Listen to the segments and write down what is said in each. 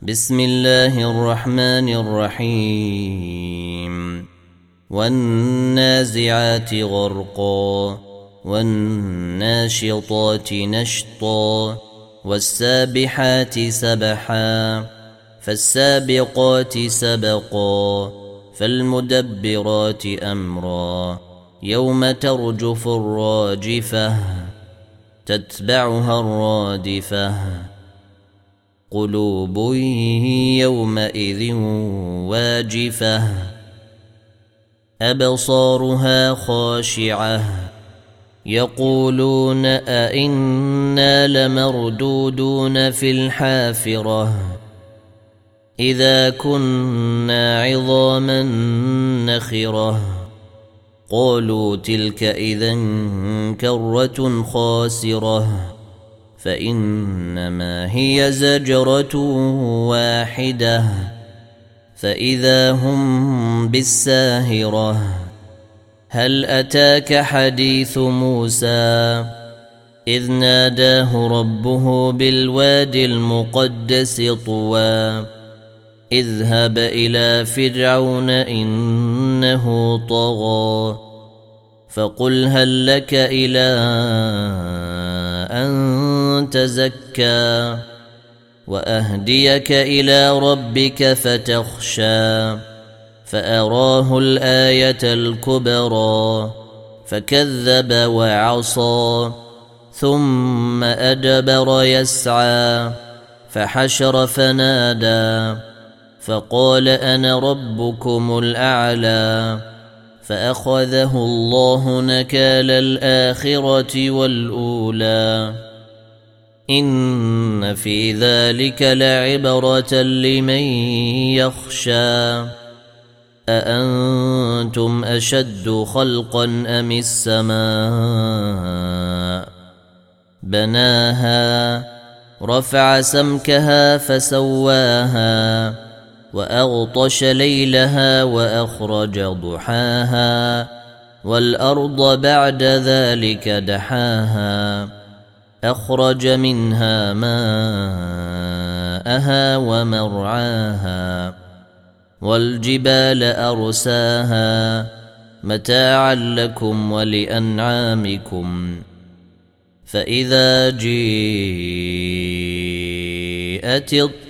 بسم الله الرحمن الرحيم والنازعات غرقا والناشطات نشطا والسابحات سبحا فالسابقات سبقا فالمدبرات أمرا يوم ترجف الراجفة تتبعها الرادفة قلوب يومئذ واجفة أبصارها خاشعة يقولون أئنا لمردودون في الحافرة إذا كنا عظاما نخرة قالوا تلك إذا كرة خاسرة فإنما هي زجرة واحدة فإذا هم بالساهرة هل أتاك حديث موسى إذ ناداه ربه بالوادي المقدس طوى اذهب إلى فرعون إنه طغى فقل هل لك إلى أن تزكى وأهديك إلى ربك فتخشى فأراه الآية الكبرى فكذب وعصى ثم أدبر يسعى فحشر فنادى فقال أنا ربكم الأعلى فأخذه الله نكال الآخرة والأولى إن في ذلك لعبرة لمن يخشى أأنتم أشد خلقا أم السماء بناها رفع سمكها فسواها وأغطش ليلها وأخرج ضحاها والأرض بعد ذلك دحاها أخرج منها ماءها ومرعاها والجبال أرساها متاعا لكم ولأنعامكم فإذا جاءت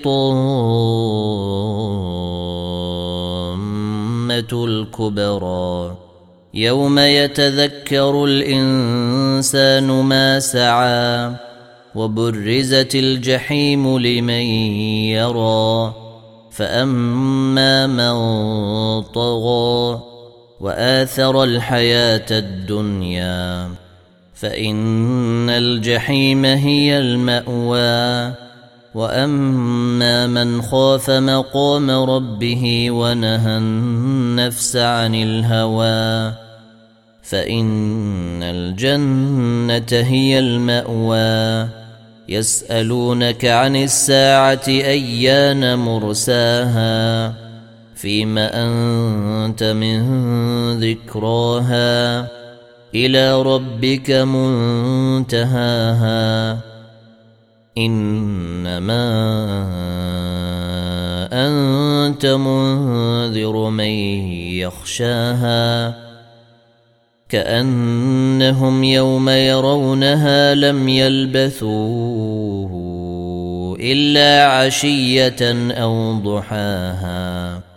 الطامة الكبرى يوم يتذكر الإنسان ما سعى وبرزت الجحيم لمن يرى فأما من طغى وآثر الحياة الدنيا فإن الجحيم هي المأوى وأما من خاف مقام ربه ونهى النفس عن الهوى فإن الجنة هي المأوى يسألونك عن الساعة أيان مرساها فيما أنت من ذكراها إلى ربك منتهاها إنما أنت منذر من يخشاها كأنهم يوم يرونها لم يلبثوا إلا عشية أو ضحاها